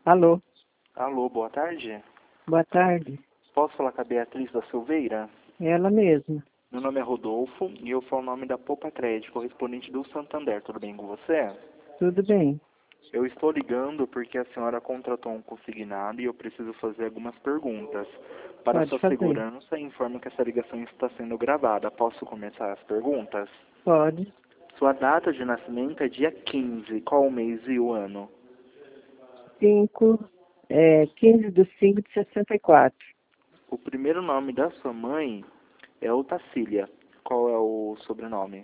Alô, Alô, boa tarde. boa tarde. Posso falar com a Beatriz da Silveira? Ela mesma. Meu nome é Rodolfo e eu falo o nome da Poupa Crédito, correspondente do Santander. Tudo bem com você? Tudo bem? Eu estou ligando porque a senhora contratou um consignado e eu preciso fazer algumas perguntas. Para Pode sua fazer. segurança, informo que essa ligação está sendo gravada. Posso começar as perguntas? Pode. Sua data de nascimento é dia 15. Qual o mês e o ano? 15 de 5 de 64. O primeiro nome da sua mãe é Otacília. Qual é o sobrenome?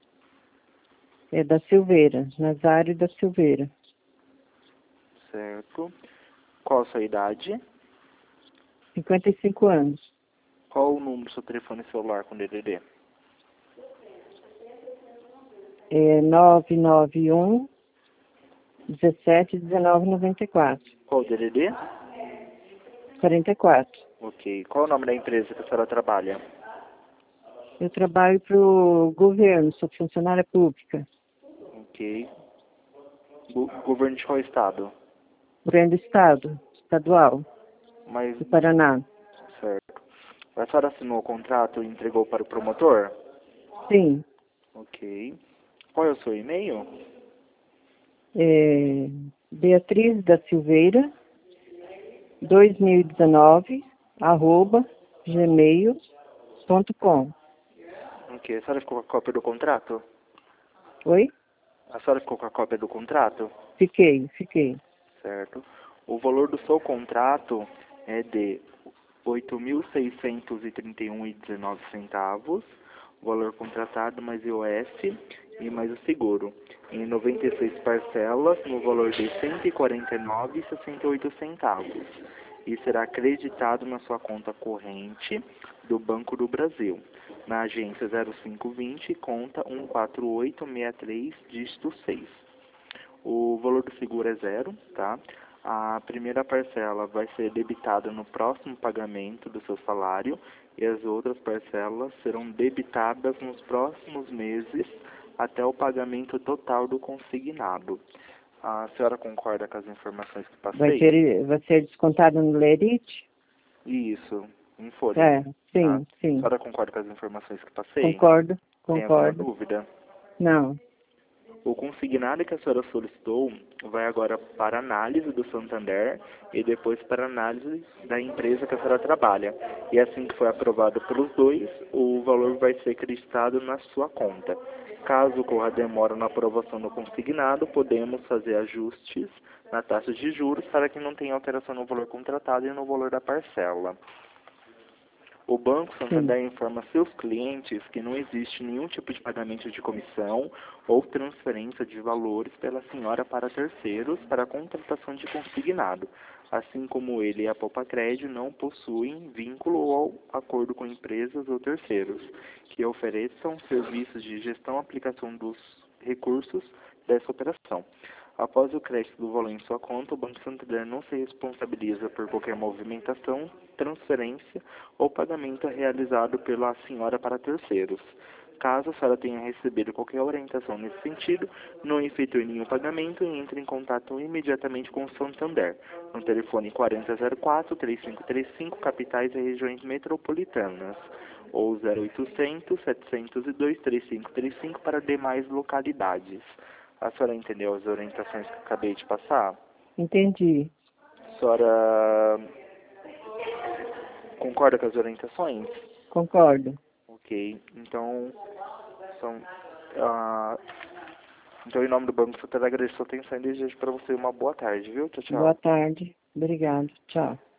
É da Silveira, Nazário da Silveira. Certo. Qual a sua idade? 55 anos. Qual o número do seu telefone celular com DDD? 991 17 19 94. Qual o DDD? 44. Ok. Qual o nome da empresa que a senhora trabalha? Eu trabalho para o governo, sou funcionária pública. Ok. Governo de qual estado? Governo do Estado, estadual, Mas, do Paraná. certo. A senhora assinou o contrato e entregou para o promotor? Sim. Ok. Qual é o seu e-mail? Beatriz da Silveira, 2019, @gmail.com. Ok. A senhora ficou com a cópia do contrato? Oi? A senhora ficou com a cópia do contrato? Fiquei. Certo. O valor do seu contrato é de R$ 8.631,19, o valor contratado mais IOF e mais o seguro, em 96 parcelas, no valor de R$ 149,68, e será acreditado na sua conta corrente do Banco do Brasil, na agência 0520, conta 14863, dígito 6. O valor do seguro é zero, tá? A primeira parcela vai ser debitada no próximo pagamento do seu salário e as outras parcelas serão debitadas nos próximos meses até o pagamento total do consignado. A senhora concorda com as informações que passei? Vai ser descontado no Lerite? Isso, em folha. Tá? A Sim. senhora concorda com as informações que passei? Concordo. Tem alguma dúvida? Não. O consignado que a senhora solicitou vai agora para análise do Santander e depois para análise da empresa que a senhora trabalha. E assim que for aprovado pelos dois, o valor vai ser acreditado na sua conta. Caso ocorra demora na aprovação do consignado, podemos fazer ajustes na taxa de juros para que não tenha alteração no valor contratado e no valor da parcela. O Banco Santander informa seus clientes que não existe nenhum tipo de pagamento de comissão ou transferência de valores pela senhora para terceiros para a contratação de consignado, assim como ele e a Poupa Crédito não possuem vínculo ou acordo com empresas ou terceiros que ofereçam serviços de gestão e aplicação dos recursos dessa operação. Após o crédito do valor em sua conta, o Banco Santander não se responsabiliza por qualquer movimentação, transferência ou pagamento realizado pela senhora para terceiros. Caso a senhora tenha recebido qualquer orientação nesse sentido, não efetue nenhum pagamento e entre em contato imediatamente com o Santander, no telefone 4004-3535, capitais e regiões metropolitanas, ou 0800 702 3535 para demais localidades. A senhora entendeu as orientações que eu acabei de passar? Entendi. A senhora concorda com as orientações? Concordo. Ok. Então, são, ah, então em nome do Banco Santander, agradeço a sua atenção e desejo para você uma boa tarde, viu? Tchau, Boa tchau. tarde. Obrigado. Tchau.